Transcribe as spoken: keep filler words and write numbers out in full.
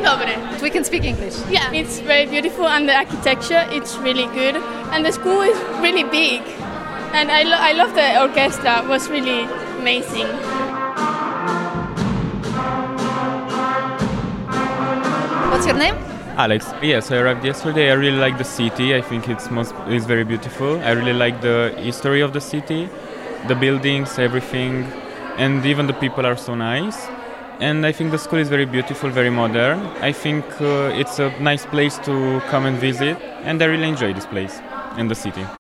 dobre. We can speak English. Yeah, it's very beautiful and the architecture, it's really good. And the school is really big. And I, lo- I love the orchestra, it was really amazing. What's your name? Alex. Yes, I arrived yesterday. I really like the city. I think it's most it's very beautiful. I really like the history of the city, the buildings, everything, and even the people are so nice. And I think the school is very beautiful, very modern. I think uh, it's a nice place to come and visit, and I really enjoy this place and the city.